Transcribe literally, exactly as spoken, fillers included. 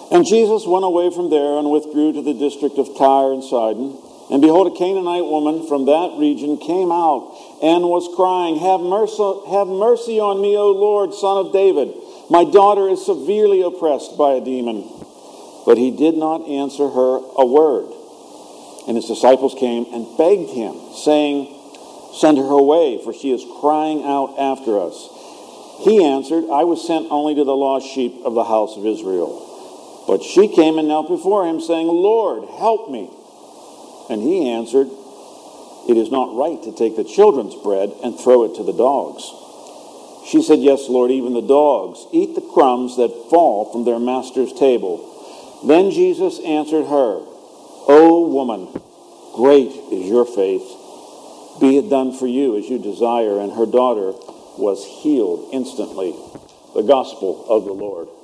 And Jesus went away from there and withdrew to the district of Tyre and Sidon. And behold, a Canaanite woman from that region came out and was crying, Have mercy, have mercy on me, O Lord, Son of David. My daughter is severely oppressed by a demon. But he did not answer her a word. And his disciples came and begged him, saying, Send her away, for she is crying out after us. He answered, I was sent only to the lost sheep of the house of Israel. But she came and knelt before him, saying, Lord, help me. And he answered, It is not right to take the children's bread and throw it to the dogs. She said, Yes, Lord, even the dogs eat the crumbs that fall from their master's table. Then Jesus answered her, O woman, great is your faith. Be it done for you as you desire. And her daughter was healed instantly. The gospel of the Lord.